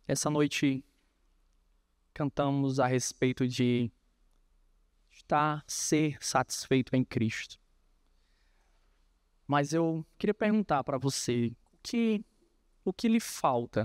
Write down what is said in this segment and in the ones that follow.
Essa noite cantamos a respeito de ser satisfeito em Cristo. Mas eu queria perguntar para você, o que lhe falta?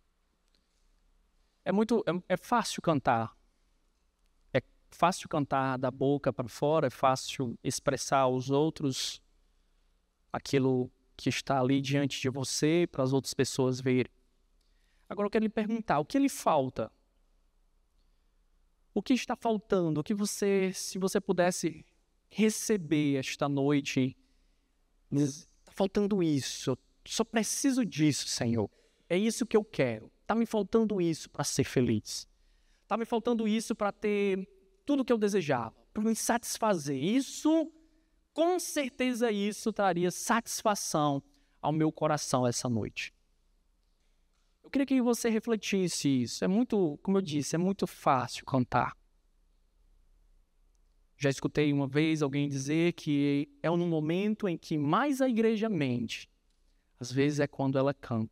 É fácil cantar. É fácil cantar da boca para fora, é fácil expressar aos outros aquilo que está ali diante de você para as outras pessoas verem. Agora eu quero lhe perguntar, o que lhe falta? O que está faltando? Se você pudesse receber esta noite, está faltando isso, só preciso disso, Senhor. É isso que eu quero. Está me faltando isso para ser feliz. Está me faltando isso para ter tudo o que eu desejava, para me satisfazer. Isso, com certeza isso traria satisfação ao meu coração essa noite. Eu queria que você refletisse isso. É muito, como eu disse, é muito fácil cantar. Já escutei uma vez alguém dizer que é no momento em que mais a igreja mente. Às vezes é quando ela canta.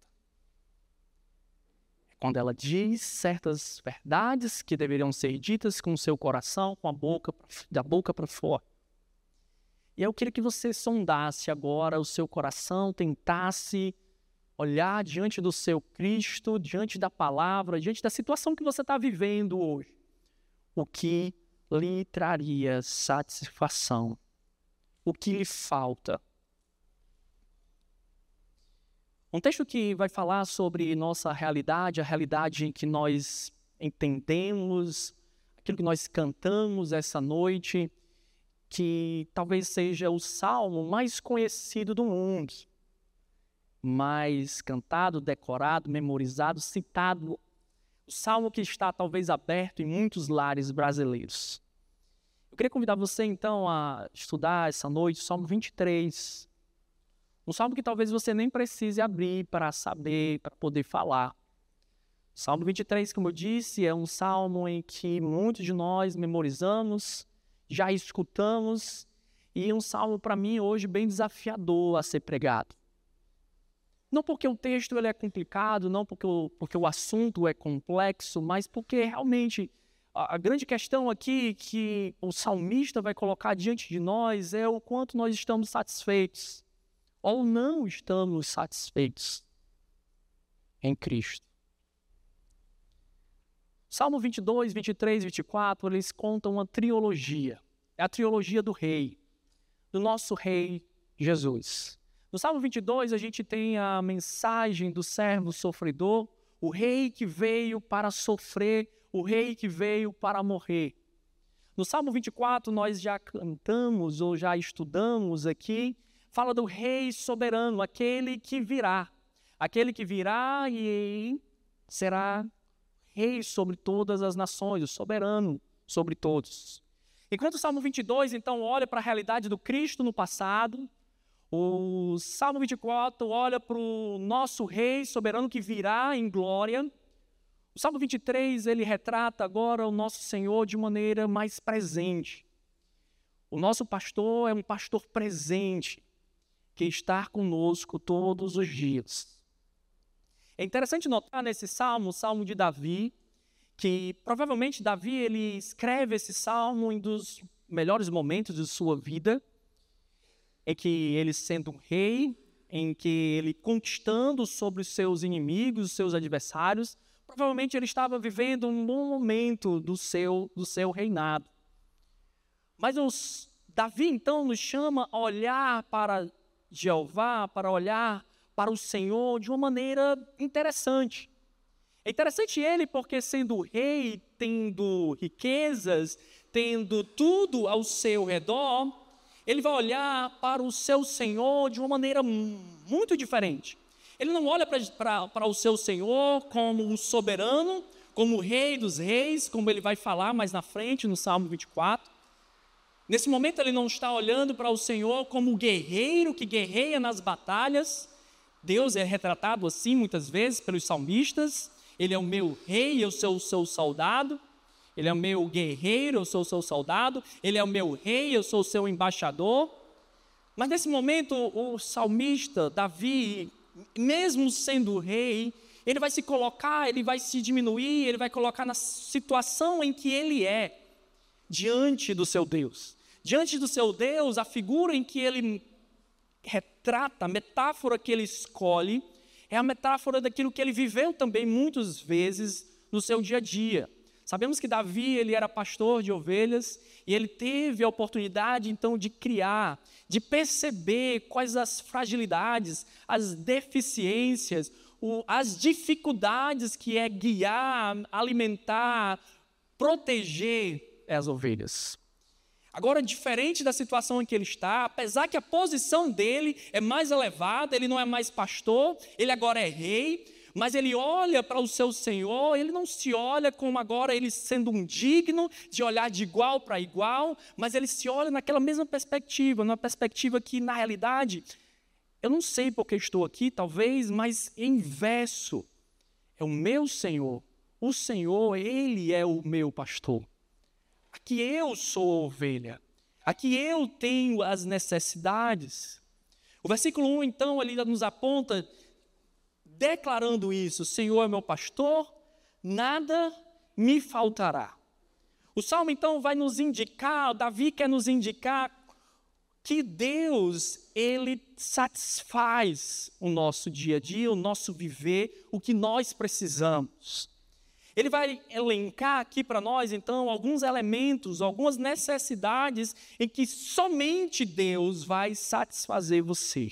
É quando ela diz certas verdades que deveriam ser ditas com o seu coração, da boca para fora. E eu queria que você sondasse agora o seu coração, tentasse olhar diante do seu Cristo, diante da palavra, diante da situação que você está vivendo hoje. O que lhe traria satisfação? O que lhe falta? Um texto que vai falar sobre nossa realidade, a realidade que nós entendemos, aquilo que nós cantamos essa noite, que talvez seja o salmo mais conhecido do mundo. Mais cantado, decorado, memorizado, citado. O salmo que está talvez aberto em muitos lares brasileiros. Eu queria convidar você então a estudar essa noite o Salmo 23. Um salmo que talvez você nem precise abrir para saber, para poder falar. O Salmo 23, como eu disse, é um salmo em que muitos de nós memorizamos, já escutamos, e é um salmo para mim hoje bem desafiador a ser pregado. Não porque o texto ele é complicado, não porque o assunto é complexo, mas porque realmente a grande questão aqui que o salmista vai colocar diante de nós é o quanto nós estamos satisfeitos ou não estamos satisfeitos em Cristo. Salmo 22, 23, 24, eles contam uma trilogia. É a trilogia do rei, do nosso rei Jesus. No Salmo 22, a gente tem a mensagem do servo sofredor, o rei que veio para sofrer, o rei que veio para morrer. No Salmo 24, nós já cantamos ou já estudamos aqui, fala do rei soberano, aquele que virá e será rei sobre todas as nações, o soberano sobre todos. Enquanto o Salmo 22, então, olha para a realidade do Cristo no passado, o Salmo 24 olha para o nosso rei soberano que virá em glória. O Salmo 23, ele retrata agora o nosso Senhor de maneira mais presente. O nosso pastor é um pastor presente, que está conosco todos os dias. É interessante notar nesse salmo, o salmo de Davi, que provavelmente Davi ele escreve esse salmo em um dos melhores momentos de sua vida, em que ele sendo um rei, em que ele conquistando sobre os seus inimigos, os seus adversários, provavelmente ele estava vivendo um bom momento do seu reinado. Mas Davi então nos chama a olhar para Jeová, para olhar para o Senhor de uma maneira interessante. É interessante ele porque sendo rei, tendo riquezas, tendo tudo ao seu redor, ele vai olhar para o seu Senhor de uma maneira muito diferente. Ele não olha para o seu Senhor como um soberano, como o rei dos reis, como ele vai falar mais na frente no Salmo 24. Nesse momento ele não está olhando para o Senhor como o guerreiro que guerreia nas batalhas. Deus é retratado assim muitas vezes pelos salmistas. Ele é o meu rei, eu sou o seu soldado. Ele é o meu guerreiro, eu sou o seu soldado. Ele é o meu rei, eu sou o seu embaixador. Mas nesse momento o salmista, Davi, mesmo sendo rei, Ele vai se colocar, ele vai se diminuir, ele vai colocar na situação em que ele é, diante do seu Deus. Diante do seu Deus, a figura em que ele retrata, a metáfora que ele escolhe, é a metáfora daquilo que ele viveu também muitas vezes no seu dia a dia. Sabemos que Davi, ele era pastor de ovelhas e ele teve a oportunidade, então, de criar, de perceber quais as fragilidades, as deficiências, as dificuldades que é guiar, alimentar, proteger as ovelhas. Agora, diferente da situação em que ele está, apesar que a posição dele é mais elevada, ele não é mais pastor, ele agora é rei, mas ele olha para o seu Senhor, ele não se olha como agora ele sendo um digno de olhar de igual para igual, mas ele se olha naquela mesma perspectiva, numa perspectiva que, na realidade, eu não sei porque estou aqui, talvez, mas em verso, é o meu Senhor. O Senhor, Ele é o meu pastor. Aqui eu sou ovelha. Aqui eu tenho as necessidades. O versículo 1, então, ele nos aponta, declarando isso: o Senhor é meu pastor, nada me faltará. O Salmo, então, vai nos indicar, Davi quer nos indicar que Deus, Ele satisfaz o nosso dia a dia, o nosso viver, o que nós precisamos. Ele vai elencar aqui para nós, então, alguns elementos, algumas necessidades em que somente Deus vai satisfazer você.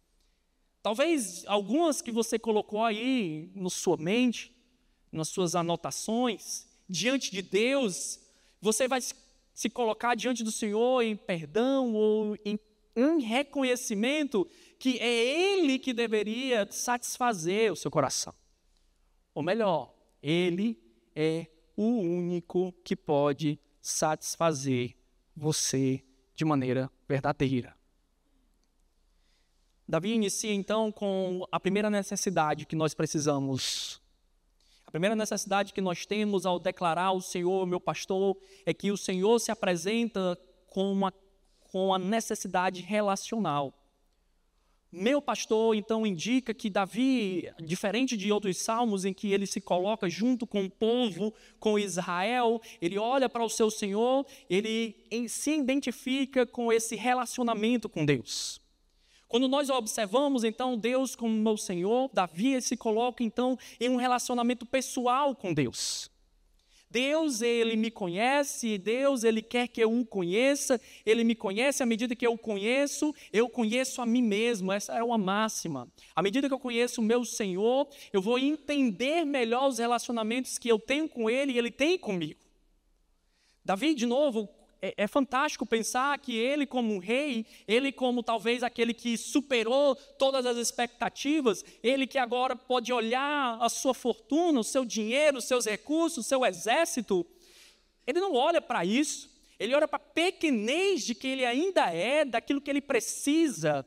Talvez algumas que você colocou aí na sua mente, nas suas anotações, diante de Deus, você vai se colocar diante do Senhor em perdão ou em reconhecimento que é Ele que deveria satisfazer o seu coração. Ou melhor, Ele é o único que pode satisfazer você de maneira verdadeira. Davi inicia então com a primeira necessidade que nós precisamos. A primeira necessidade que nós temos ao declarar o Senhor, meu pastor, é que o Senhor se apresenta com a necessidade relacional. Meu pastor, então, indica que Davi, diferente de outros salmos em que ele se coloca junto com o povo, com Israel, ele olha para o seu Senhor, ele se identifica com esse relacionamento com Deus. Quando nós observamos, então, Deus como meu Senhor, Davi se coloca, então, em um relacionamento pessoal com Deus. Deus, Ele me conhece, Deus, Ele quer que eu o conheça, Ele me conhece, à medida que eu conheço a mim mesmo, essa é uma máxima. À medida que eu conheço o meu Senhor, eu vou entender melhor os relacionamentos que eu tenho com Ele e Ele tem comigo. Davi, de novo, é fantástico pensar que ele como um rei, ele como talvez aquele que superou todas as expectativas, ele que agora pode olhar a sua fortuna, o seu dinheiro, os seus recursos, o seu exército, ele não olha para isso, ele olha para a pequenez de que ele ainda é, daquilo que ele precisa,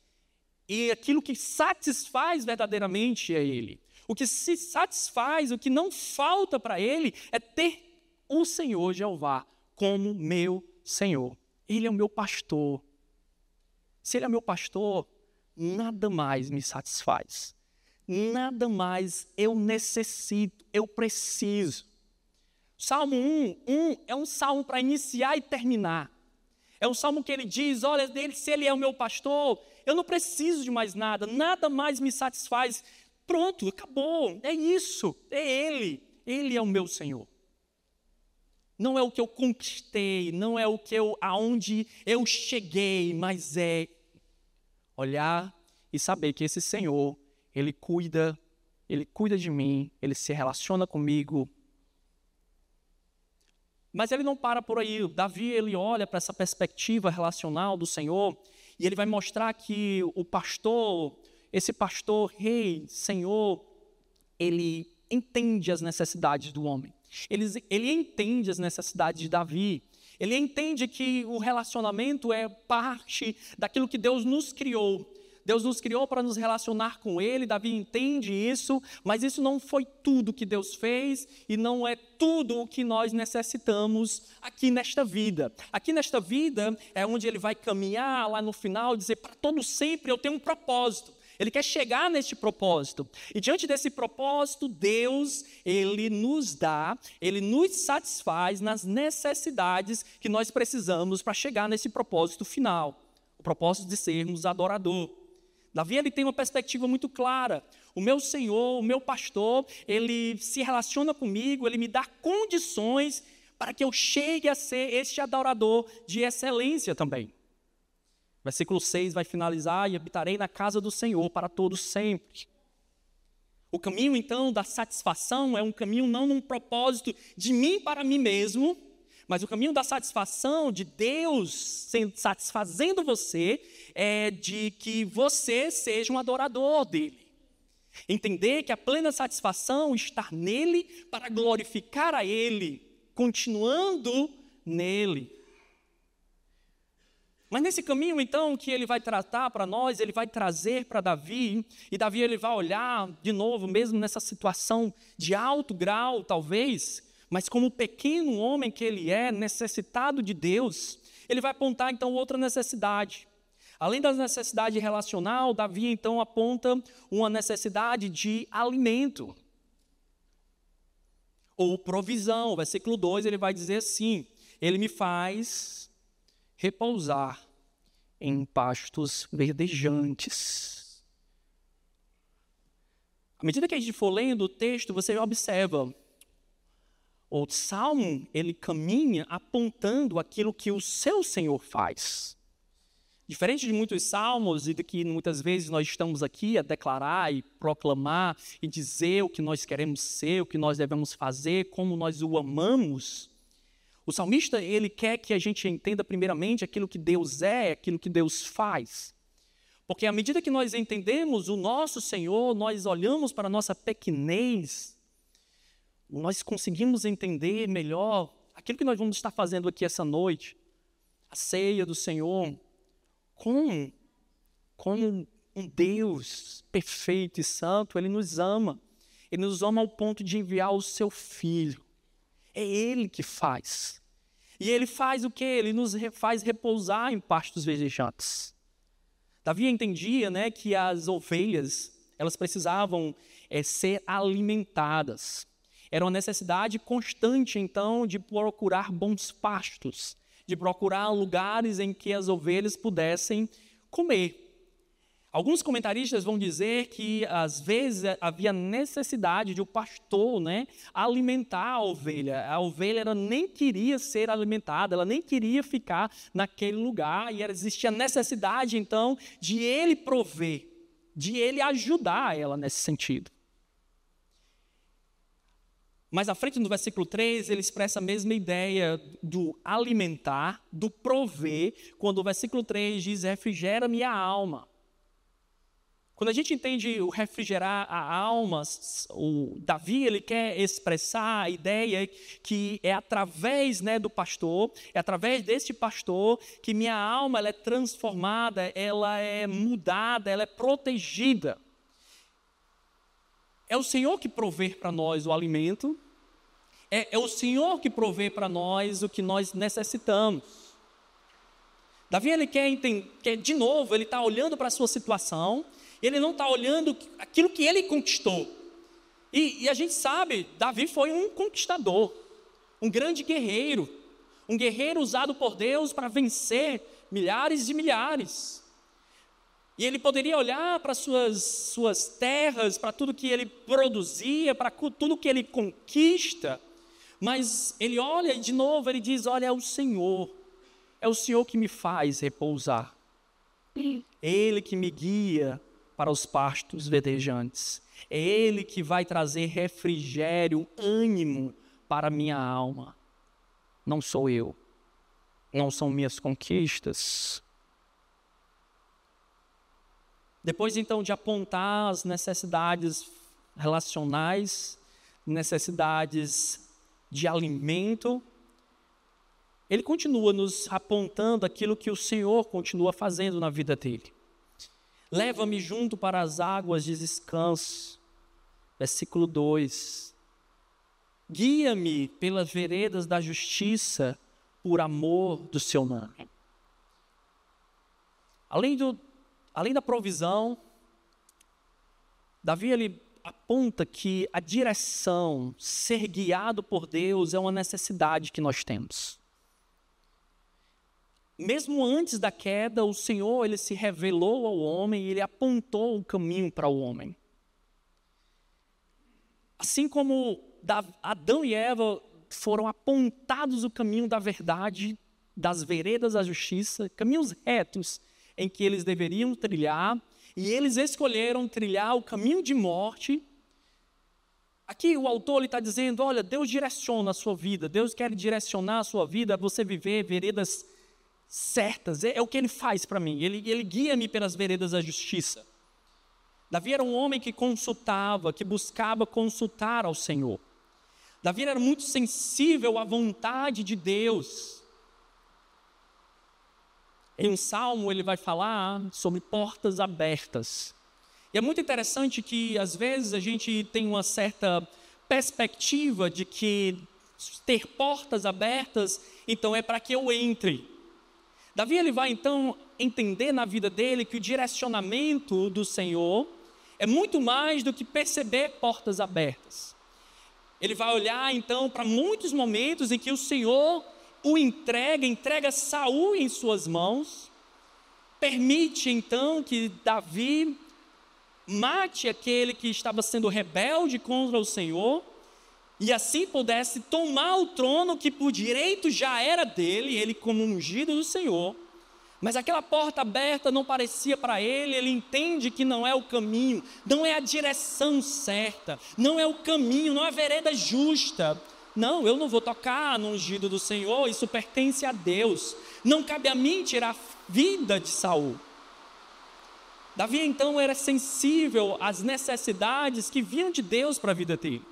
e aquilo que satisfaz verdadeiramente a ele. O que se satisfaz, o que não falta para ele, é ter o Senhor Jeová como meu Senhor. Ele é o meu pastor. Se Ele é meu pastor, nada mais me satisfaz. Nada mais eu necessito, eu preciso. Salmo 1 é um salmo para iniciar e terminar. É um salmo que ele diz, olha, se Ele é o meu pastor, eu não preciso de mais nada, nada mais me satisfaz. Pronto, acabou, é isso, é Ele. Ele é o meu Senhor. Não é o que eu conquistei, não é aonde eu cheguei, mas é olhar e saber que esse Senhor, Ele cuida de mim, Ele se relaciona comigo. Mas Ele não para por aí. Davi, ele olha para essa perspectiva relacional do Senhor e ele vai mostrar que o pastor, esse pastor, rei, Senhor, ele entende as necessidades do homem. Ele entende as necessidades de Davi. Ele entende que o relacionamento é parte daquilo que Deus nos criou. Deus nos criou para nos relacionar com Ele. Davi entende isso, mas isso não foi tudo que Deus fez e não é tudo o que nós necessitamos aqui nesta vida. Aqui nesta vida é onde Ele vai caminhar lá no final e dizer, para todo sempre eu tenho um propósito. Ele quer chegar neste propósito. E diante desse propósito, Deus, Ele nos dá, Ele nos satisfaz nas necessidades que nós precisamos para chegar nesse propósito final. O propósito de sermos adorador. Davi, ele tem uma perspectiva muito clara. O meu Senhor, o meu pastor, Ele se relaciona comigo, Ele me dá condições para que eu chegue a ser este adorador de excelência também. Versículo 6 vai finalizar: e habitarei na casa do Senhor para todos sempre. O caminho, então, da satisfação é um caminho não num propósito de mim para mim mesmo, mas o caminho da satisfação de Deus satisfazendo você é de que você seja um adorador dele. Entender que a plena satisfação está nele para glorificar a ele, continuando nele. Mas nesse caminho, então, que ele vai tratar para nós, ele vai trazer para Davi, e Davi ele vai olhar de novo, mesmo nessa situação de alto grau, talvez, mas como o pequeno homem que ele é, necessitado de Deus, ele vai apontar, então, outra necessidade. Além da necessidade relacional, Davi, então, aponta uma necessidade de alimento, ou provisão. Versículo 2, ele vai dizer assim: ele me faz repousar em pastos verdejantes. À medida que a gente for lendo o texto, você observa, o Salmo, ele caminha apontando aquilo que o seu Senhor faz. Diferente de muitos salmos e de que muitas vezes nós estamos aqui a declarar e proclamar e dizer o que nós queremos ser, o que nós devemos fazer, como nós o amamos, o salmista, ele quer que a gente entenda primeiramente aquilo que Deus é, aquilo que Deus faz. Porque à medida que nós entendemos o nosso Senhor, nós olhamos para a nossa pequenez, nós conseguimos entender melhor aquilo que nós vamos estar fazendo aqui essa noite, a ceia do Senhor, como um Deus perfeito e santo. Ele nos ama ao ponto de enviar o seu Filho. É Ele que faz. E Ele faz o quê? Ele nos faz repousar em pastos verdejantes. Davi entendia, né, que as ovelhas, elas precisavam ser alimentadas. Era uma necessidade constante, então, de procurar bons pastos, de procurar lugares em que as ovelhas pudessem comer. Alguns comentaristas vão dizer que, às vezes, havia necessidade de o pastor, né, alimentar a ovelha. A ovelha ela nem queria ser alimentada, ela nem queria ficar naquele lugar, e existia necessidade, então, de ele prover, de ele ajudar ela nesse sentido. Mas à frente, no versículo 3, ele expressa a mesma ideia do alimentar, do prover, quando o versículo 3 diz: refrigera-me a alma. Quando a gente entende o refrigerar a alma, o Davi, ele quer expressar a ideia que é através, né, do pastor, é através deste pastor que minha alma ela é transformada, ela é mudada, ela é protegida. É o Senhor que provê para nós o alimento, é o Senhor que provê para nós o que nós necessitamos. Davi, ele quer de novo, ele está olhando para a sua situação, ele não está olhando aquilo que ele conquistou. E a gente sabe, Davi foi um conquistador, um grande guerreiro, um guerreiro usado por Deus para vencer milhares e milhares. E ele poderia olhar para suas terras, para tudo que ele produzia, para tudo que ele conquista, mas ele olha e de novo ele diz: olha, é o Senhor que me faz repousar. É Ele que me guia para os pastos verdejantes. É Ele que vai trazer refrigério, ânimo para a minha alma. Não sou eu, não são minhas conquistas. Depois, então, de apontar as necessidades relacionais, necessidades de alimento, ele continua nos apontando aquilo que o Senhor continua fazendo na vida dele. Leva-me junto para as águas de descanso. Versículo 2. Guia-me pelas veredas da justiça, por amor do seu nome. Além da provisão, Davi, ele aponta que a direção, ser guiado por Deus, é uma necessidade que nós temos. Mesmo antes da queda, o Senhor, ele se revelou ao homem e ele apontou o caminho para o homem. Assim como Adão e Eva foram apontados o caminho da verdade, das veredas da justiça, caminhos retos em que eles deveriam trilhar, e eles escolheram trilhar o caminho de morte. Aqui o autor está dizendo, olha, Deus direciona a sua vida, Deus quer direcionar a sua vida a você viver veredas certas, é o que Ele faz para mim, Ele guia-me pelas veredas da justiça. Davi era um homem que consultava, que buscava consultar ao Senhor. Davi era muito sensível à vontade de Deus. Em um salmo ele vai falar sobre portas abertas. E é muito interessante que às vezes a gente tem uma certa perspectiva de que ter portas abertas, então é para que eu entre. Davi ele vai então entender na vida dele que o direcionamento do Senhor é muito mais do que perceber portas abertas. Ele vai olhar então para muitos momentos em que o Senhor o entrega Saul em suas mãos, permite então que Davi mate aquele que estava sendo rebelde contra o Senhor, e assim pudesse tomar o trono que por direito já era dele, ele como ungido do Senhor. Mas aquela porta aberta não parecia para ele, ele entende que não é o caminho, não é a direção certa, não é o caminho, não é a vereda justa. Não, eu não vou tocar no ungido do Senhor, isso pertence a Deus. Não cabe a mim tirar a vida de Saul. Davi então era sensível às necessidades que vinham de Deus para a vida dele.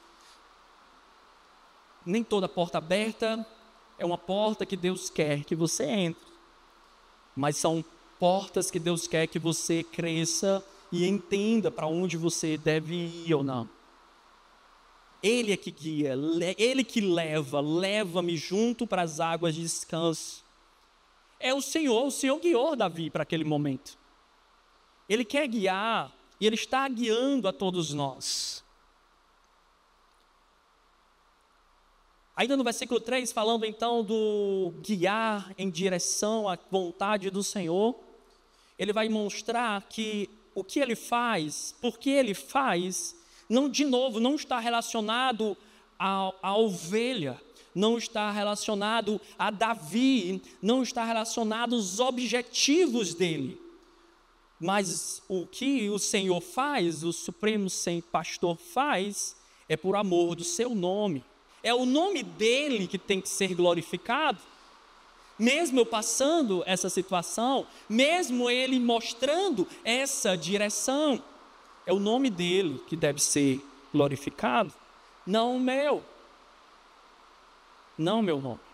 Nem toda porta aberta é uma porta que Deus quer que você entre. Mas são portas que Deus quer que você cresça e entenda para onde você deve ir ou não. Ele é que guia, Ele que leva-me junto para as águas de descanso. É o Senhor guiou Davi para aquele momento. Ele quer guiar e Ele está guiando a todos nós. Ainda no versículo 3, falando então do guiar em direção à vontade do Senhor, ele vai mostrar que o que ele faz, porque ele faz, não está relacionado à ovelha, não está relacionado a Davi, não está relacionado aos objetivos dele. Mas o que o Senhor faz, o Supremo Pastor faz, é por amor do seu nome. É o nome dele que tem que ser glorificado. Mesmo eu passando essa situação, mesmo ele mostrando essa direção, é o nome dele que deve ser glorificado, não o meu. Não o meu nome.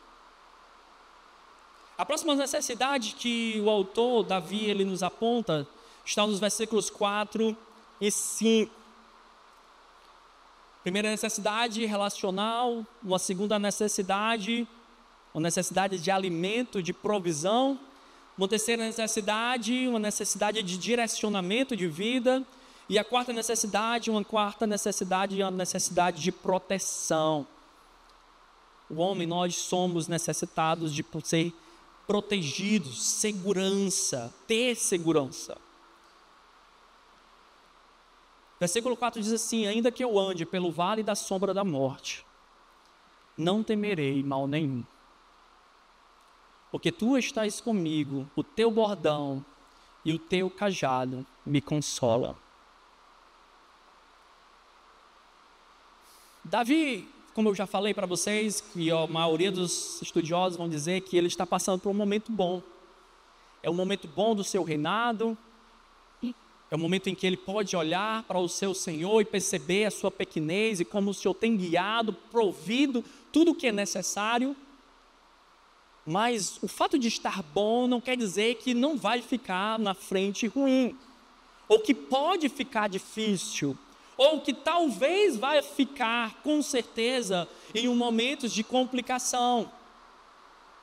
A próxima necessidade que o autor, Davi, ele nos aponta, está nos versículos 4 e 5. Primeira necessidade relacional, uma segunda necessidade, uma necessidade de alimento, de provisão. Uma terceira necessidade, uma necessidade de direcionamento de vida. E a quarta necessidade, uma necessidade de proteção. O homem, nós somos necessitados de ser protegidos, segurança, ter segurança. Versículo 4 diz assim: ainda que eu ande pelo vale da sombra da morte, não temerei mal nenhum, porque tu estás comigo, o teu bordão e o teu cajado me consolam. Davi, como eu já falei para vocês, que a maioria dos estudiosos vão dizer que ele está passando por um momento bom. É um momento bom do seu reinado. É o momento em que ele pode olhar para o seu Senhor e perceber a sua pequenez e como o Senhor tem guiado, provido tudo o que é necessário. Mas o fato de estar bom não quer dizer que não vai ficar na frente ruim, ou que pode ficar difícil, ou que talvez vai ficar, com certeza, em momentos de complicação.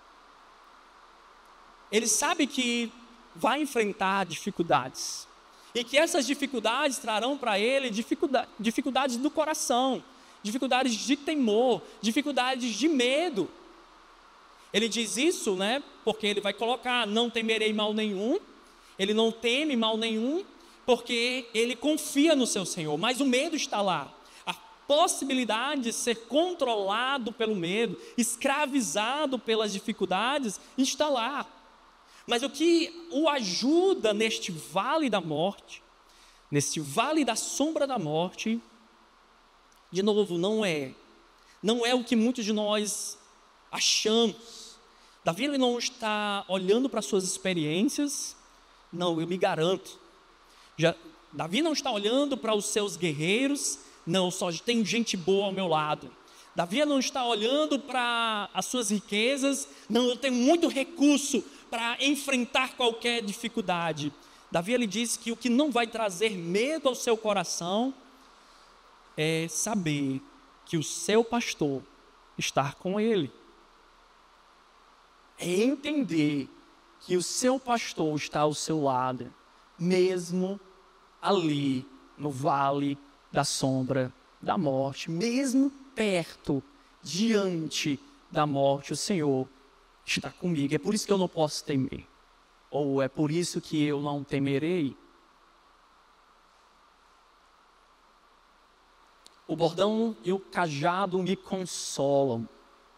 Ele sabe que vai enfrentar dificuldades. e que essas dificuldades trarão para ele dificuldades do coração, dificuldades de temor, dificuldades de medo. Ele diz isso, né, porque ele vai colocar: não temerei mal nenhum. Ele não teme mal nenhum, porque ele confia no seu Senhor, mas o medo está lá. A possibilidade de ser controlado pelo medo, escravizado pelas dificuldades, está lá. Mas o que o ajuda neste vale da morte, neste vale da sombra da morte, de novo, não é o que muitos de nós achamos. Davi, ele não está olhando para suas experiências. Não, eu me garanto. Davi não está olhando para os seus guerreiros. Não, só tem gente boa ao meu lado. Davi não está olhando para as suas riquezas. Não, eu tenho muito recurso para enfrentar qualquer dificuldade. Davi, ele diz que o que não vai trazer medo ao seu coração é saber que o seu pastor está com ele. É entender que o seu pastor está ao seu lado, mesmo ali no vale da sombra da morte, mesmo perto, diante da morte, o Senhor está comigo. É por isso que eu não posso temer, ou é por isso que eu não temerei. O bordão e o cajado me consolam.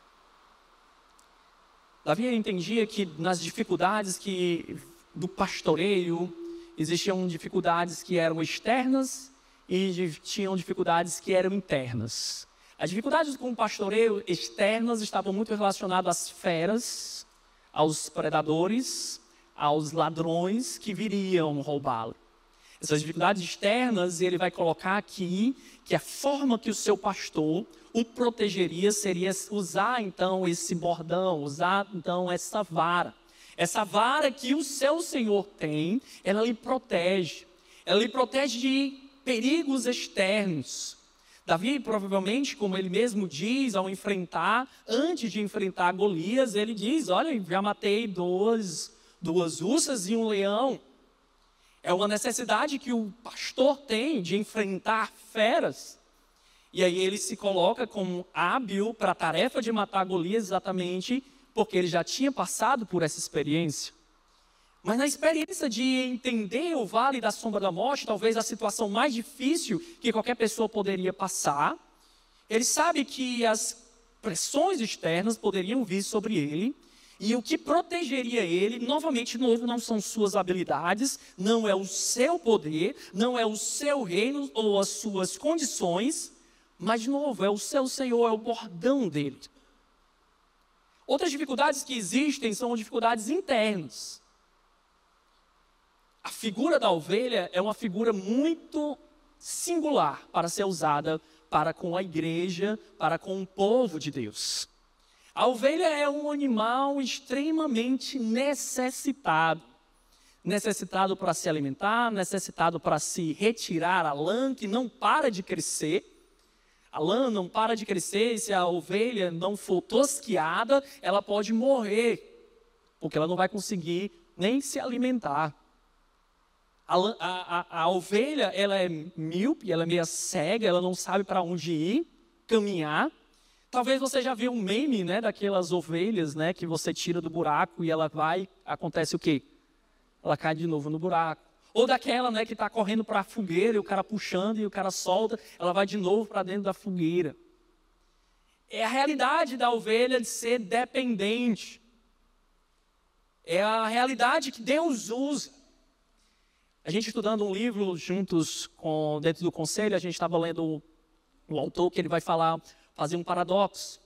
Davi entendia que nas dificuldades do pastoreio, existiam dificuldades que eram externas e tinham dificuldades que eram internas. As dificuldades com o pastoreio externas estavam muito relacionadas às feras, aos predadores, aos ladrões que viriam roubá-lo. Essas dificuldades externas, ele vai colocar aqui que a forma que o seu pastor o protegeria seria usar então esse bordão, usar então essa vara. Essa vara que o seu Senhor tem, ela lhe protege. Ela lhe protege de perigos externos. Davi, provavelmente, como ele mesmo diz, antes de enfrentar Golias, ele diz: olha, já matei duas ursas e um leão. É uma necessidade que o pastor tem de enfrentar feras. E aí ele se coloca como hábil para a tarefa de matar Golias, exatamente porque ele já tinha passado por essa experiência. Mas na experiência de entender o vale da sombra da morte, talvez a situação mais difícil que qualquer pessoa poderia passar, ele sabe que as pressões externas poderiam vir sobre ele, e o que protegeria ele, novamente, de novo, não são suas habilidades, não é o seu poder, não é o seu reino ou as suas condições, mas, de novo, é o seu Senhor, é o bordão dele. Outras dificuldades que existem são dificuldades internas. A figura da ovelha é uma figura muito singular para ser usada para com a igreja, para com o povo de Deus. A ovelha é um animal extremamente necessitado. Necessitado para se alimentar, necessitado para se retirar a lã que não para de crescer. A lã não para de crescer e se a ovelha não for tosquiada, ela pode morrer, porque ela não vai conseguir nem se alimentar. A ovelha, ela é míope, ela é meio cega, ela não sabe para onde ir, caminhar. Talvez você já viu um meme, né, daquelas ovelhas, né, que você tira do buraco e ela vai, acontece o quê? Ela cai de novo no buraco. Ou daquela, né, que está correndo para a fogueira e o cara puxando e o cara solta, ela vai de novo para dentro da fogueira. É a realidade da ovelha de ser dependente. É a realidade que Deus usa. A gente estudando um livro juntos dentro do conselho, a gente estava lendo o autor que ele vai fazer um paradoxo.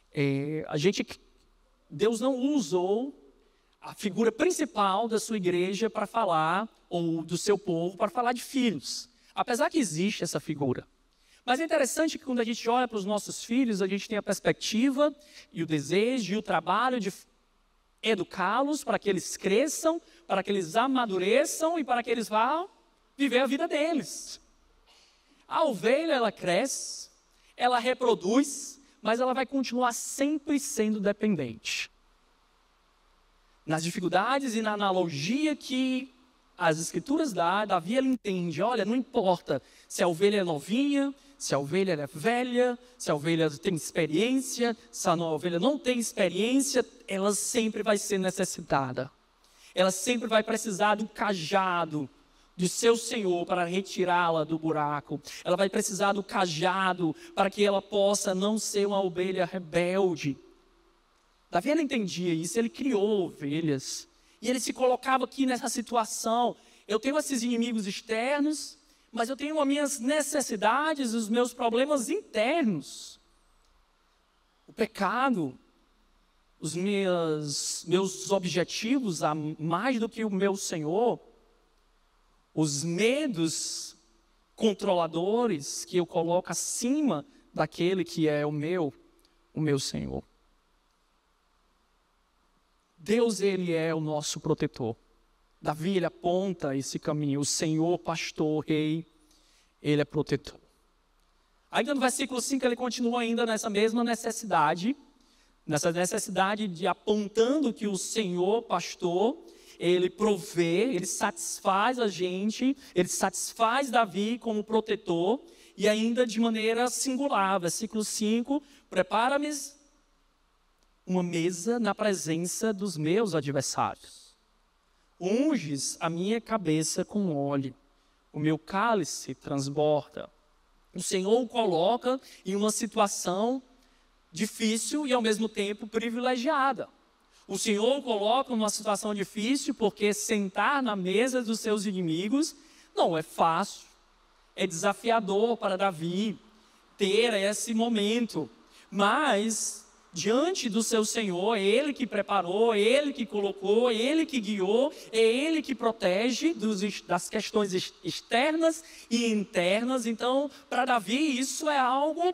Deus não usou a figura principal da sua igreja para falar, ou do seu povo, para falar de filhos. Apesar que existe essa figura. Mas é interessante que quando a gente olha para os nossos filhos, a gente tem a perspectiva e o desejo e o trabalho de educá-los para que eles cresçam, para que eles amadureçam e para que eles vá viver a vida deles. A ovelha, ela cresce, ela reproduz, mas ela vai continuar sempre sendo dependente. Nas dificuldades e na analogia que as escrituras Davi ele entende, olha, não importa se a ovelha é novinha, se a ovelha é velha, se a ovelha tem experiência, se a ovelha não tem experiência, ela sempre vai ser necessitada. Ela sempre vai precisar do cajado do seu Senhor para retirá-la do buraco. Ela vai precisar do cajado para que ela possa não ser uma ovelha rebelde. Davi ele entendia isso, ele criou ovelhas. E ele se colocava aqui nessa situação. Eu tenho esses inimigos externos, mas eu tenho as minhas necessidades, os meus problemas internos. O pecado, os meus objetivos, a mais do que o meu Senhor, os medos controladores que eu coloco acima daquele que é o meu Senhor. Deus, ele é o nosso protetor. Davi, ele aponta esse caminho. O Senhor, pastor, rei, ele é protetor. Ainda no versículo 5, ele continua ainda nessa mesma necessidade de apontando que o Senhor, pastor, ele provê, ele satisfaz a gente, ele satisfaz Davi como protetor, e ainda de maneira singular. Versículo 5, prepara-me uma mesa na presença dos meus adversários. Unges a minha cabeça com óleo, o meu cálice transborda. O Senhor o coloca em uma situação difícil e ao mesmo tempo privilegiada. O Senhor o coloca numa situação difícil porque sentar na mesa dos seus inimigos não é fácil. É desafiador para Davi ter esse momento. Mas, diante do seu Senhor, é Ele que preparou, é Ele que colocou, é Ele que guiou, é Ele que protege das questões externas e internas. Então, para Davi, isso é algo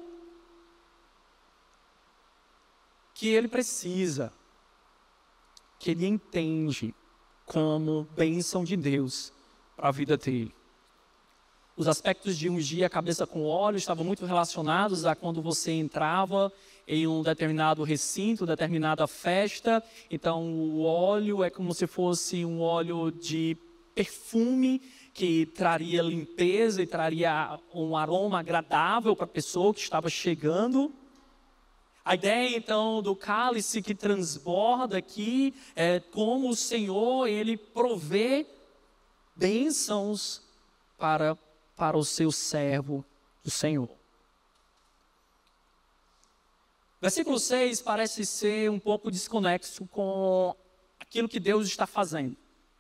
que ele precisa, que ele entende como bênção de Deus para a vida dele. Os aspectos de ungir a cabeça com óleo estavam muito relacionados a quando você entrava em um determinado recinto, determinada festa. Então, o óleo é como se fosse um óleo de perfume que traria limpeza e traria um aroma agradável para a pessoa que estava chegando. A ideia, então, do cálice que transborda aqui é como o Senhor, ele provê bênçãos para o seu servo, o Senhor. Versículo 6 parece ser um pouco desconexo com aquilo que Deus está fazendo.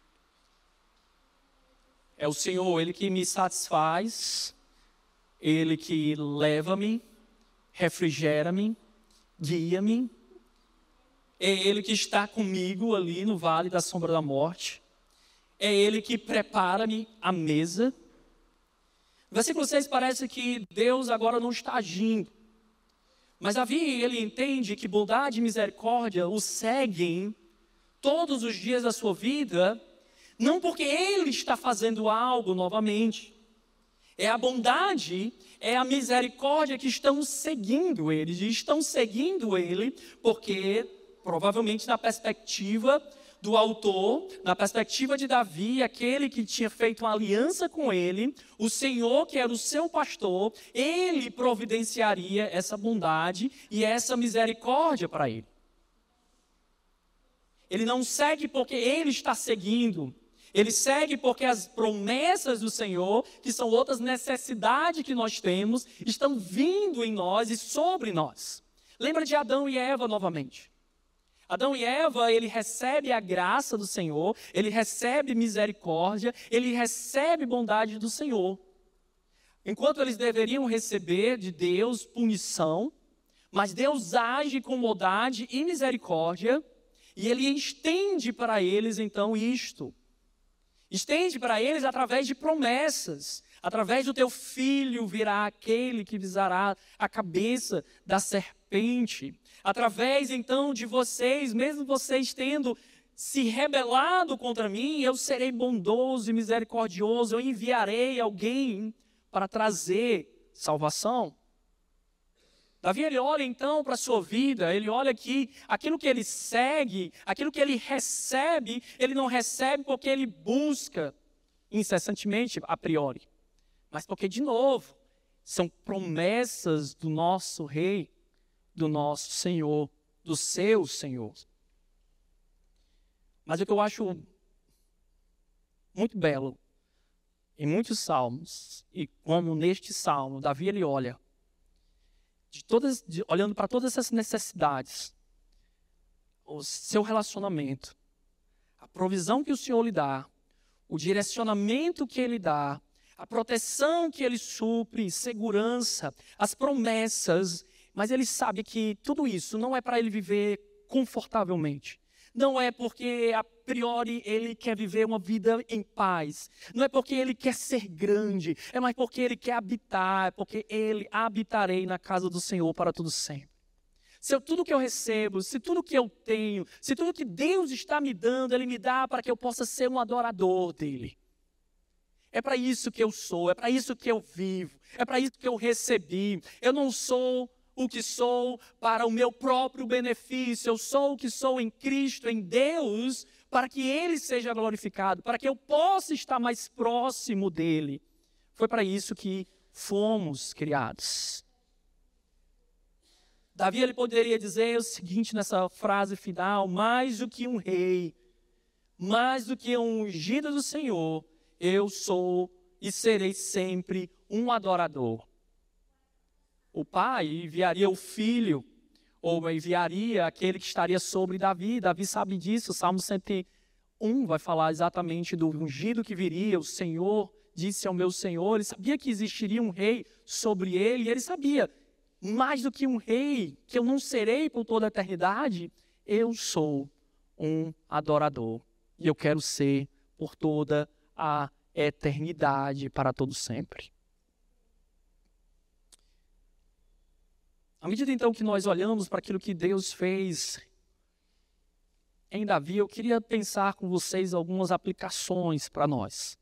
É o Senhor, Ele que me satisfaz, Ele que leva-me, refrigera-me, guia-me. É Ele que está comigo ali no vale da sombra da morte. É Ele que prepara-me a mesa. Versículo 6 parece que Deus agora não está agindo. Mas Davi, ele entende que bondade e misericórdia o seguem todos os dias da sua vida, não porque ele está fazendo algo novamente. É a bondade, é a misericórdia que estão seguindo ele. E estão seguindo ele porque, provavelmente na perspectiva do autor, na perspectiva de Davi, aquele que tinha feito uma aliança com ele, o Senhor, que era o seu pastor, ele providenciaria essa bondade e essa misericórdia para ele. Ele não segue porque ele está seguindo. Ele segue porque as promessas do Senhor, que são outras necessidades que nós temos, estão vindo em nós e sobre nós. Lembra de Adão e Eva novamente. Adão e Eva, ele recebe a graça do Senhor, ele recebe misericórdia, ele recebe bondade do Senhor. Enquanto eles deveriam receber de Deus punição, mas Deus age com bondade e misericórdia, e ele estende para eles então isto. Estende para eles através de promessas. Através do teu filho virá aquele que pisará a cabeça da serpente. Através então de vocês, mesmo vocês tendo se rebelado contra mim, eu serei bondoso e misericordioso. Eu enviarei alguém para trazer salvação. Davi, ele olha então para a sua vida, ele olha que aquilo que ele segue, aquilo que ele recebe, ele não recebe porque ele busca, incessantemente, a priori, mas porque, de novo, são promessas do nosso Rei, do nosso Senhor, do seu Senhor. Mas o que eu acho muito belo em muitos salmos, e como neste salmo, Davi ele olha, olhando para todas essas necessidades, o seu relacionamento, a provisão que o Senhor lhe dá, o direcionamento que Ele dá, a proteção que Ele supre, segurança, as promessas, mas ele sabe que tudo isso não é para ele viver confortavelmente. Não é porque a priori ele quer viver uma vida em paz. Não é porque ele quer ser grande. É mais porque ele quer habitar. É porque ele habitarei na casa do Senhor para todo sempre. Se tudo que eu recebo, se tudo que eu tenho, se tudo que Deus está me dando, Ele me dá para que eu possa ser um adorador dEle. É para isso que eu sou, é para isso que eu vivo, é para isso que eu recebi. Eu não sou o que sou para o meu próprio benefício, eu sou o que sou em Cristo, em Deus, para que Ele seja glorificado, para que eu possa estar mais próximo dEle. Foi para isso que fomos criados. Davi ele poderia dizer o seguinte nessa frase final: mais do que um rei, mais do que um ungido do Senhor, eu sou e serei sempre um adorador. O pai enviaria o filho, ou enviaria aquele que estaria sobre Davi. Davi sabe disso, o Salmo 101 vai falar exatamente do ungido que viria. O Senhor disse ao meu Senhor, ele sabia que existiria um rei sobre ele, e ele sabia, mais do que um rei, que eu não serei por toda a eternidade, eu sou um adorador. E eu quero ser por toda a eternidade, para todo sempre. À medida então que nós olhamos para aquilo que Deus fez em Davi, eu queria pensar com vocês algumas aplicações para nós.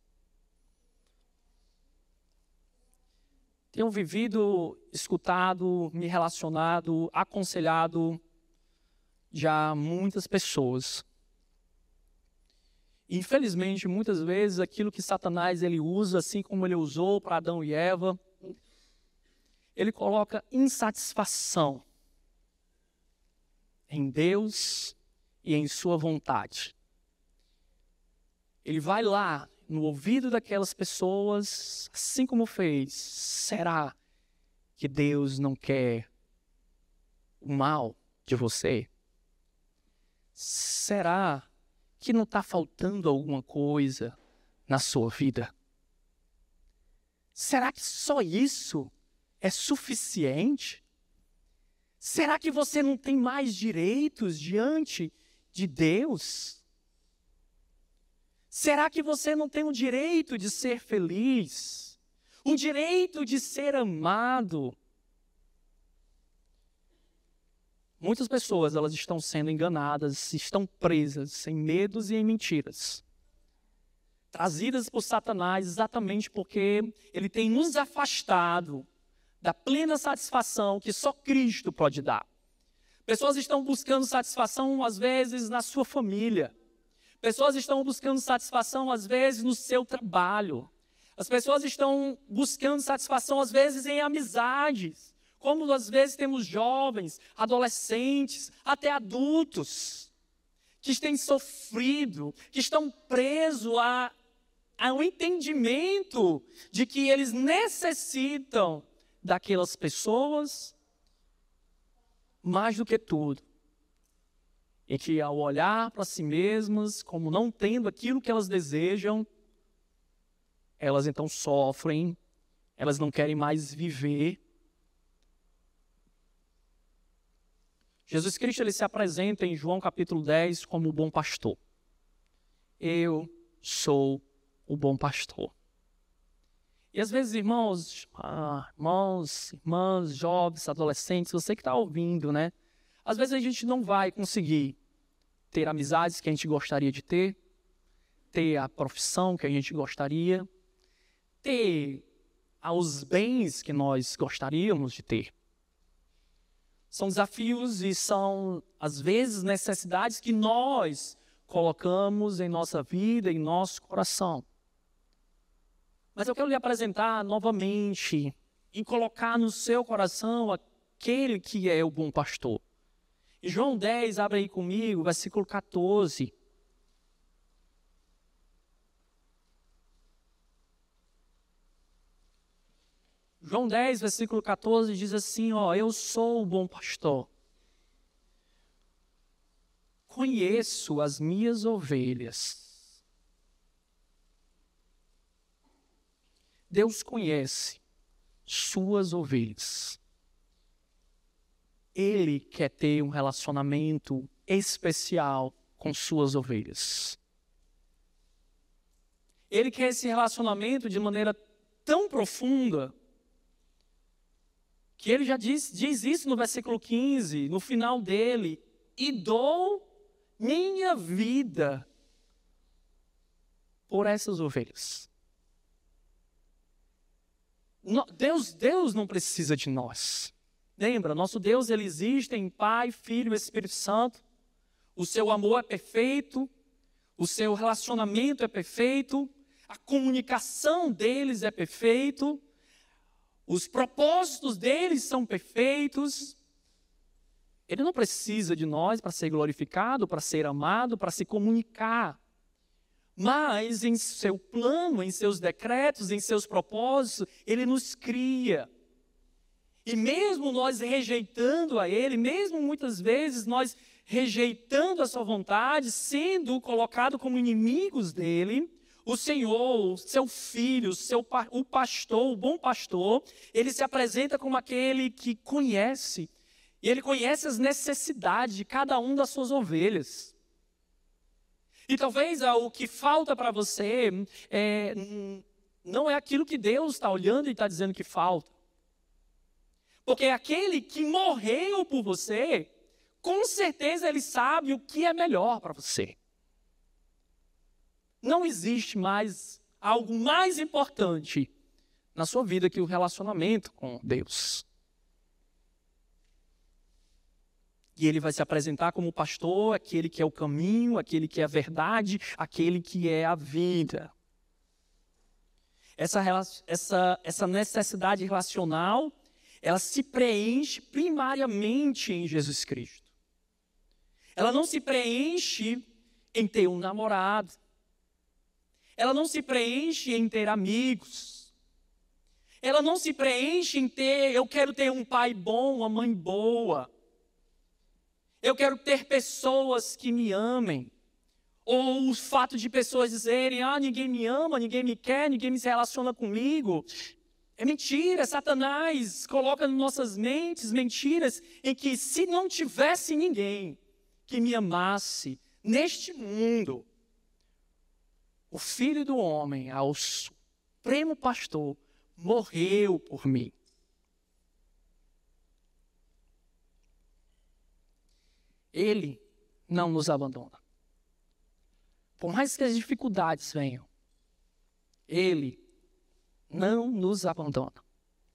Tenho vivido, escutado, me relacionado, aconselhado já muitas pessoas. Infelizmente, muitas vezes, aquilo que Satanás ele usa, assim como ele usou para Adão e Eva, ele coloca insatisfação em Deus e em sua vontade. Ele vai lá no ouvido daquelas pessoas, assim como fez. Será que Deus não quer o mal de você? Será que não está faltando alguma coisa na sua vida? Será que só isso é suficiente? Será que você não tem mais direitos diante de Deus? Será que você não tem o direito de ser feliz? O direito de ser amado? Muitas pessoas elas estão sendo enganadas, estão presas em medos e em mentiras. Trazidas por Satanás exatamente porque ele tem nos afastado da plena satisfação que só Cristo pode dar. Pessoas estão buscando satisfação, às vezes, na sua família. Pessoas estão buscando satisfação, às vezes, no seu trabalho. As pessoas estão buscando satisfação, às vezes, em amizades. Como, às vezes, temos jovens, adolescentes, até adultos, que têm sofrido, que estão presos ao entendimento de que eles necessitam daquelas pessoas mais do que tudo. E que ao olhar para si mesmas, como não tendo aquilo que elas desejam, elas então sofrem, elas não querem mais viver. Jesus Cristo ele se apresenta em João capítulo 10 como o bom pastor. Eu sou o bom pastor. E às vezes, irmãos, irmãs, jovens, adolescentes, você que está ouvindo, né? Às vezes a gente não vai conseguir ter amizades que a gente gostaria de ter a profissão que a gente gostaria, ter os bens que nós gostaríamos de ter. São desafios e são, às vezes, necessidades que nós colocamos em nossa vida, em nosso coração. Mas eu quero lhe apresentar novamente e colocar no seu coração aquele que é o bom pastor. E João 10, abre aí comigo, versículo 14. João 10, versículo 14 diz assim, eu sou o bom pastor. Conheço as minhas ovelhas. Deus conhece suas ovelhas. Ele quer ter um relacionamento especial com suas ovelhas. Ele quer esse relacionamento de maneira tão profunda que ele já diz isso no versículo 15, no final dele, e dou minha vida por essas ovelhas. Deus não precisa de nós. Lembra, nosso Deus, ele existe em Pai, Filho e Espírito Santo. O seu amor é perfeito, o seu relacionamento é perfeito, a comunicação deles é perfeito, os propósitos deles são perfeitos. Ele não precisa de nós para ser glorificado, para ser amado, para se comunicar. Mas em seu plano, em seus decretos, em seus propósitos, ele nos cria. E mesmo nós rejeitando a ele, mesmo muitas vezes nós rejeitando a sua vontade, sendo colocado como inimigos dele, o Senhor, o seu filho, o pastor, o bom pastor, ele se apresenta como aquele que conhece. E ele conhece as necessidades de cada um das suas ovelhas. E talvez o que falta para você não é aquilo que Deus está olhando e está dizendo que falta. Porque aquele que morreu por você, com certeza ele sabe o que é melhor para você. Não existe mais algo mais importante na sua vida que o relacionamento com Deus. E ele vai se apresentar como pastor, aquele que é o caminho, aquele que é a verdade, aquele que é a vida. Essa necessidade relacional, ela se preenche primariamente em Jesus Cristo. Ela não se preenche em ter um namorado. Ela não se preenche em ter amigos. Ela não se preenche em eu quero ter um pai bom, uma mãe boa. Eu quero ter pessoas que me amem. Ou o fato de pessoas dizerem, ninguém me ama, ninguém me quer, ninguém se relaciona comigo. É mentira, Satanás coloca nas nossas mentes mentiras em que se não tivesse ninguém que me amasse neste mundo, o Filho do Homem, ao Supremo Pastor, morreu por mim. Ele não nos abandona. Por mais que as dificuldades venham, Ele não nos abandona.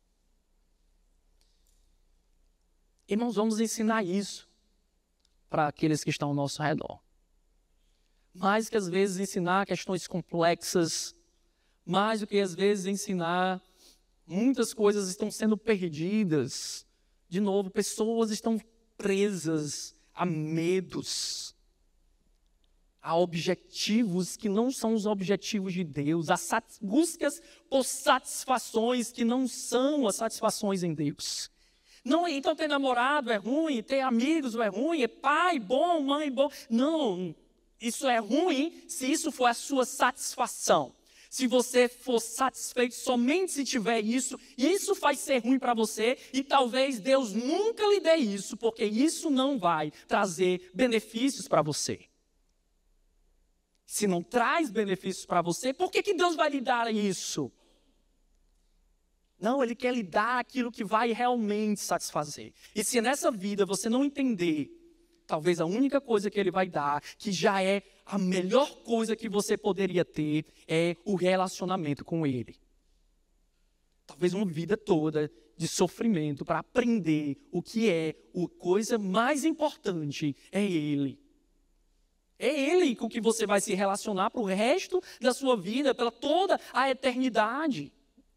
Irmãos, vamos ensinar isso para aqueles que estão ao nosso redor. Mais que às vezes ensinar questões complexas, mais do que às vezes ensinar, muitas coisas estão sendo perdidas. De novo, pessoas estão presas a medos, a objetivos que não são os objetivos de Deus, a buscas por satisfações que não são as satisfações em Deus. Não, então ter namorado é ruim, ter amigos é ruim, é pai bom, mãe bom. Não, isso é ruim se isso for a sua satisfação. Se você for satisfeito somente se tiver isso, isso vai ser ruim para você e talvez Deus nunca lhe dê isso, porque isso não vai trazer benefícios para você. Se não traz benefícios para você, por que Deus vai lhe dar isso? Não, Ele quer lhe dar aquilo que vai realmente satisfazer. E se nessa vida você não entender, talvez a única coisa que Ele vai dar, que já é a melhor coisa que você poderia ter, é o relacionamento com Ele. Talvez uma vida toda de sofrimento para aprender o que é a coisa mais importante, é Ele. É Ele com que você vai se relacionar para o resto da sua vida, pela toda a eternidade.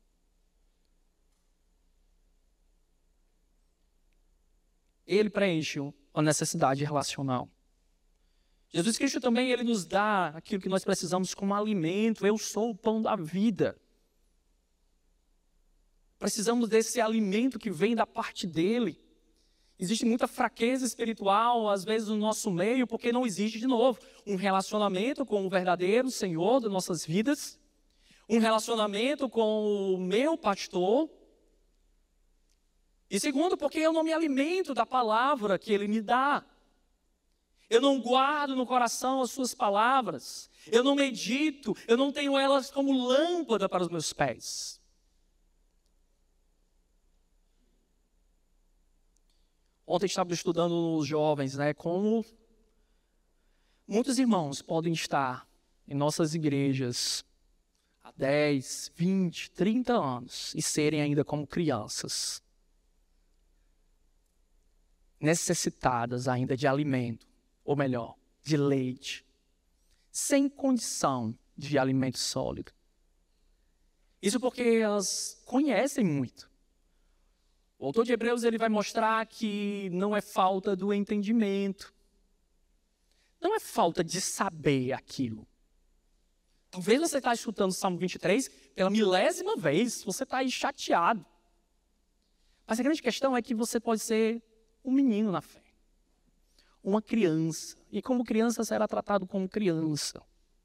Ele preenche a necessidade relacional. Jesus Cristo também, ele nos dá aquilo que nós precisamos como alimento. Eu sou o pão da vida. Precisamos desse alimento que vem da parte dele. Existe muita fraqueza espiritual, às vezes, no nosso meio, porque não existe, de novo, um relacionamento com o verdadeiro Senhor das nossas vidas, um relacionamento com o meu pastor. E segundo, porque eu não me alimento da palavra que ele me dá. Eu não guardo no coração as suas palavras. Eu não medito, eu não tenho elas como lâmpada para os meus pés. Ontem estava estudando os jovens, como muitos irmãos podem estar em nossas igrejas há 10, 20, 30 anos e serem ainda como crianças, necessitadas ainda de alimento, ou melhor, de leite, sem condição de alimento sólido. Isso porque elas conhecem muito. O autor de Hebreus ele vai mostrar que não é falta do entendimento, não é falta de saber aquilo. Talvez você está escutando o Salmo 23 pela milésima vez, você está aí chateado. Mas a grande questão é que você pode ser um menino na fé, uma criança, e como criança será tratado como criança.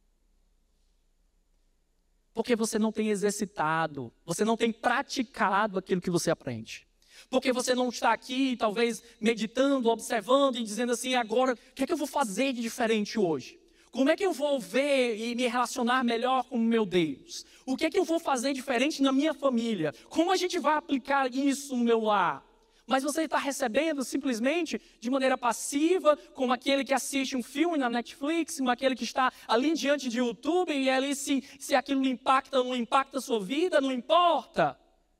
Porque você não tem exercitado, você não tem praticado aquilo que você aprende. Porque você não está aqui, talvez, meditando, observando e dizendo assim, agora, o que é que eu vou fazer de diferente hoje? Como é que eu vou ver e me relacionar melhor com o meu Deus? O que é que eu vou fazer diferente na minha família? Como a gente vai aplicar isso no meu lar? Mas você está recebendo simplesmente de maneira passiva, como aquele que assiste um filme na Netflix, como aquele que está ali diante de YouTube e ali se aquilo lhe impacta ou não impacta a sua vida, não importa.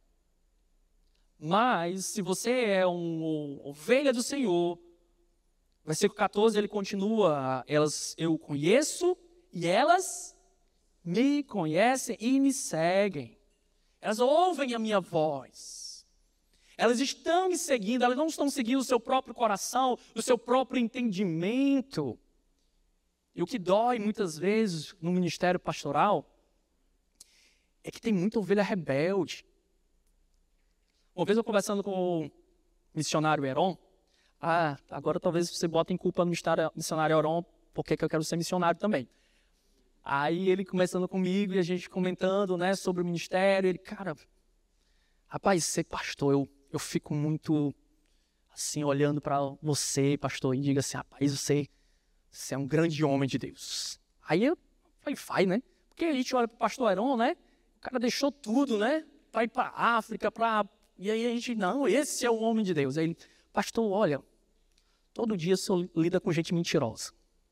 Mas, se você é uma ovelha do Senhor, versículo 14, ele continua, eu conheço e elas me conhecem e me seguem. Elas ouvem a minha voz. Elas estão me seguindo, elas não estão seguindo o seu próprio coração, o seu próprio entendimento. E o que dói muitas vezes no ministério pastoral é que tem muita ovelha rebelde. Uma vez eu conversando com o missionário Heron, agora talvez você bota em culpa no missionário Heron, porque eu quero ser missionário também. Aí ele conversando comigo e a gente comentando, sobre o ministério, ele, rapaz, ser pastor, eu fico muito, assim, olhando para você, pastor, e digo assim, rapaz, você é um grande homem de Deus. Aí eu falei, vai, Porque a gente olha para o pastor Heron, o cara deixou tudo, para ir para a África, E aí a gente, não, esse é o homem de Deus. Aí ele, pastor, olha, todo dia o senhor lida com gente mentirosa.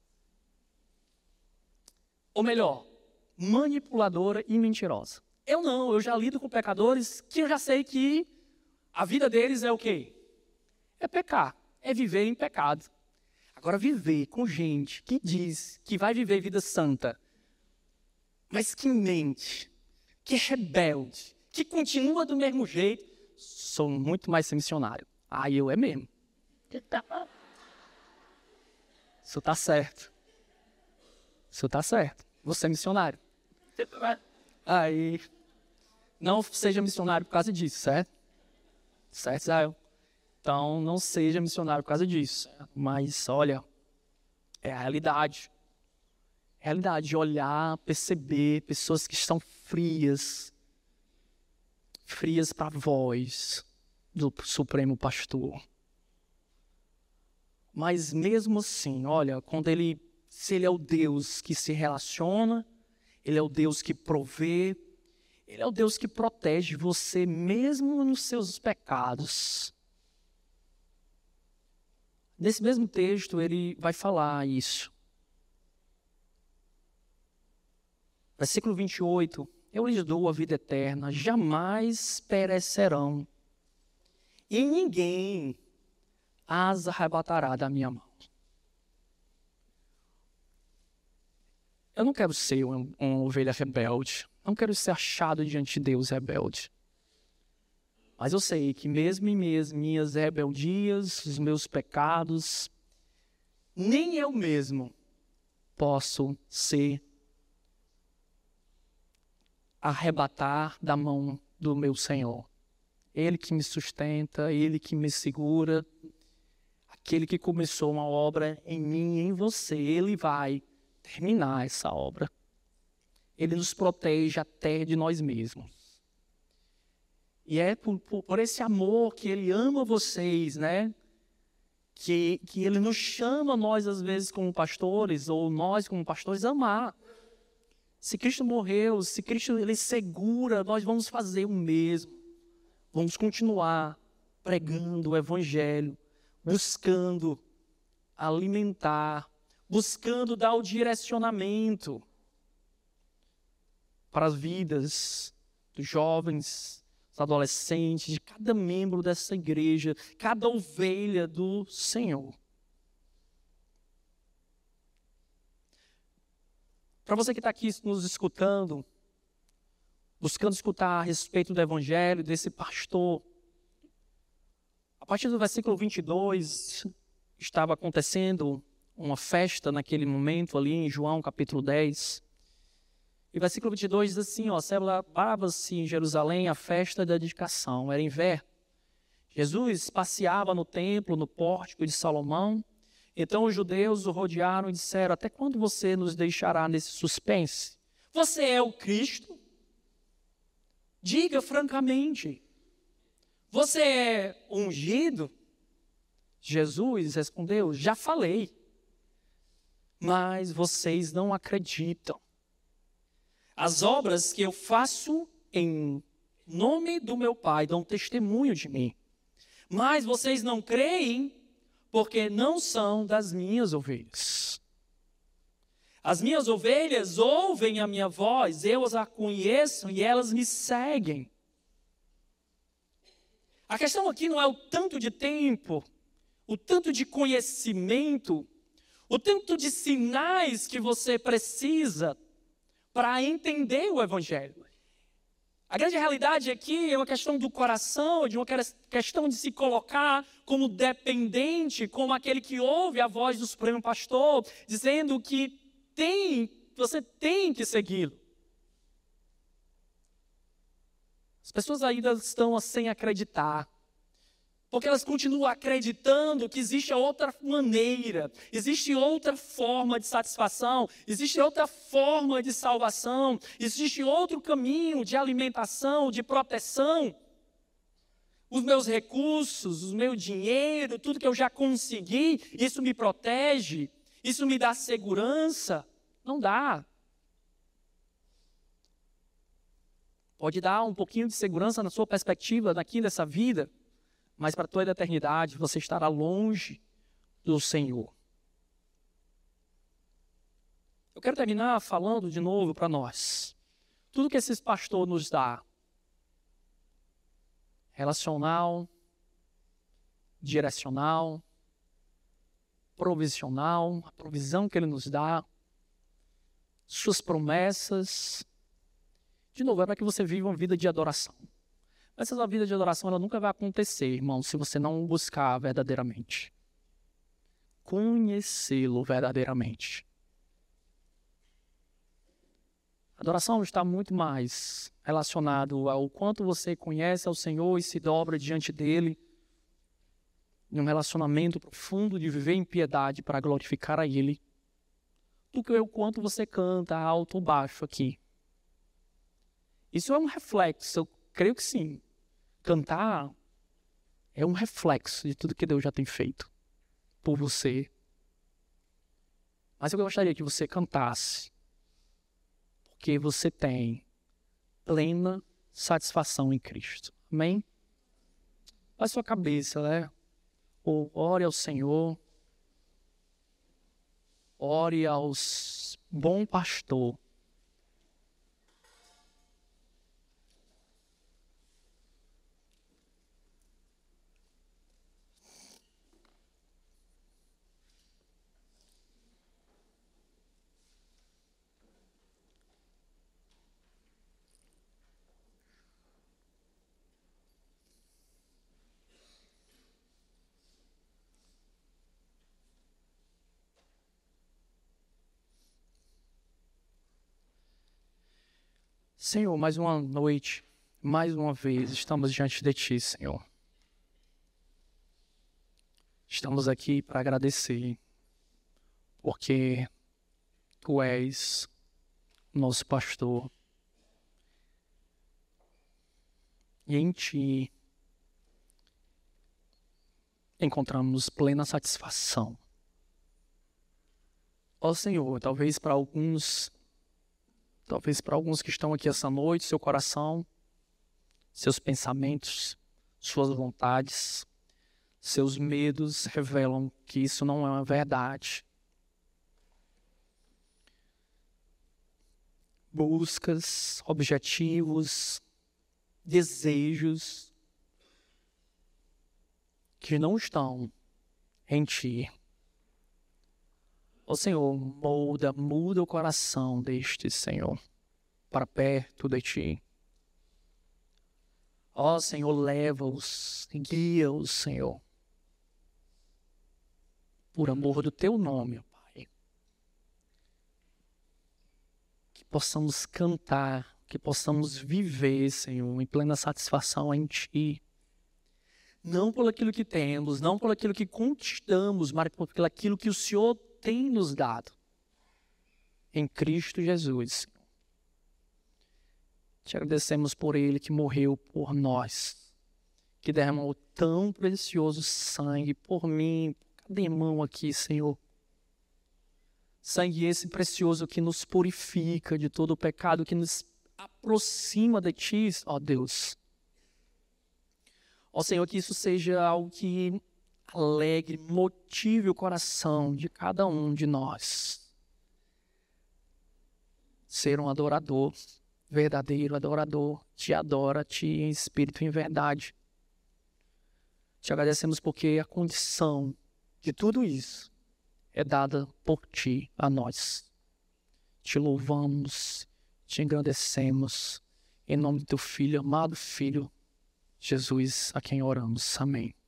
Ou melhor, manipuladora e mentirosa. Eu já lido com pecadores que eu já sei que a vida deles é o quê? É pecar, é viver em pecado. Agora, viver com gente que diz que vai viver vida santa, mas que mente, que é rebelde, que continua do mesmo jeito, sou muito mais ser missionário. Eu é mesmo. Isso tá certo. Você é missionário. Aí, não seja missionário por causa disso, certo? Certo, Israel? Então, não seja missionário por causa disso. Mas, olha, é a realidade. É a realidade de olhar, perceber pessoas que estão frias para a voz do Supremo Pastor. Mas mesmo assim, olha, se ele é o Deus que se relaciona, ele é o Deus que provê, ele é o Deus que protege você mesmo nos seus pecados. Nesse mesmo texto, ele vai falar isso. Versículo 28. Eu lhes dou a vida eterna, jamais perecerão, e ninguém as arrebatará da minha mão. Eu não quero ser uma ovelha rebelde. Não quero ser achado diante de Deus rebelde. Mas eu sei que mesmo em minhas rebeldias, os meus pecados, nem eu mesmo posso arrebatar da mão do meu Senhor. Ele que me sustenta, Ele que me segura, aquele que começou uma obra em mim e em você, Ele vai terminar essa obra. Ele nos protege até de nós mesmos. E é por esse amor que Ele ama vocês, né? Que Ele nos chama, nós às vezes como pastores, ou nós como pastores, a amar. Se Cristo morreu, se Cristo Ele segura, nós vamos fazer o mesmo. Vamos continuar pregando o Evangelho, buscando alimentar, buscando dar o direcionamento para as vidas dos jovens, dos adolescentes, de cada membro dessa igreja, cada ovelha do Senhor. Para você que está aqui nos escutando, buscando escutar a respeito do Evangelho, desse pastor, a partir do versículo 22, estava acontecendo uma festa naquele momento ali em João capítulo 10. E o versículo 22 diz assim, celebrava-se em Jerusalém a festa da dedicação, era inverno. Jesus passeava no templo, no pórtico de Salomão. Então os judeus o rodearam e disseram, até quando você nos deixará nesse suspense? Você é o Cristo? Diga francamente, você é ungido? Jesus respondeu, já falei, mas vocês não acreditam. As obras que eu faço em nome do meu Pai dão testemunho de mim, mas vocês não creem porque não são das minhas ovelhas. As minhas ovelhas ouvem a minha voz, eu as conheço e elas me seguem. A questão aqui não é o tanto de tempo, o tanto de conhecimento, o tanto de sinais que você precisa para entender o Evangelho. A grande realidade aqui é uma questão do coração, de uma questão de se colocar como dependente, como aquele que ouve a voz do Supremo Pastor, dizendo que você tem que segui-lo. As pessoas ainda estão sem acreditar, porque elas continuam acreditando que existe outra maneira, existe outra forma de satisfação, existe outra forma de salvação, existe outro caminho de alimentação, de proteção. Os meus recursos, o meu dinheiro, tudo que eu já consegui, isso me protege, isso me dá segurança. Não dá. Pode dar um pouquinho de segurança na sua perspectiva daqui dessa vida, mas para toda a eternidade você estará longe do Senhor. Eu quero terminar falando de novo para nós. Tudo que esse pastor nos dá, relacional, direcional, provisional, a provisão que ele nos dá, suas promessas, de novo, é para que você viva uma vida de adoração. Mas essa vida de adoração ela nunca vai acontecer, irmão, se você não buscar verdadeiramente. Conhecê-lo verdadeiramente. A adoração está muito mais relacionado ao quanto você conhece ao Senhor e se dobra diante dele, num relacionamento profundo de viver em piedade para glorificar a Ele, do que o quanto você canta alto ou baixo aqui. Isso é um reflexo, eu creio que sim. Cantar é um reflexo de tudo que Deus já tem feito por você. Mas eu gostaria que você cantasse, porque você tem plena satisfação em Cristo. Amém? Faz sua cabeça, né? Ou ore ao Senhor. Ore aos bom pastor. Senhor, mais uma noite, mais uma vez, estamos diante de Ti, Senhor. Estamos aqui para agradecer, porque Tu és nosso pastor. E em Ti encontramos plena satisfação. Ó Senhor, talvez para alguns que estão aqui essa noite, seu coração, seus pensamentos, suas vontades, seus medos revelam que isso não é uma verdade. Buscas, objetivos, desejos que não estão em Ti. Ó Senhor, muda o coração deste, Senhor, para perto de Ti. Ó Senhor, leva-os, guia-os, Senhor, por amor do Teu nome, ó Pai. Que possamos cantar, que possamos viver, Senhor, em plena satisfação em Ti. Não por aquilo que temos, não por aquilo que conquistamos, mas por aquilo que o Senhor tem nos dado em Cristo Jesus. Te agradecemos por Ele que morreu por nós, que derramou tão precioso sangue por mim, por cada irmão aqui, Senhor. Sangue esse precioso que nos purifica de todo o pecado, que nos aproxima de Ti, ó Deus. Ó Senhor, que isso seja algo que alegre, motive o coração de cada um de nós. Ser um adorador, verdadeiro adorador, te adora a Ti em espírito e em verdade. Te agradecemos porque a condição de tudo isso é dada por Ti a nós. Te louvamos, te engrandecemos, em nome do Teu Filho, amado Filho, Jesus, a quem oramos. Amém.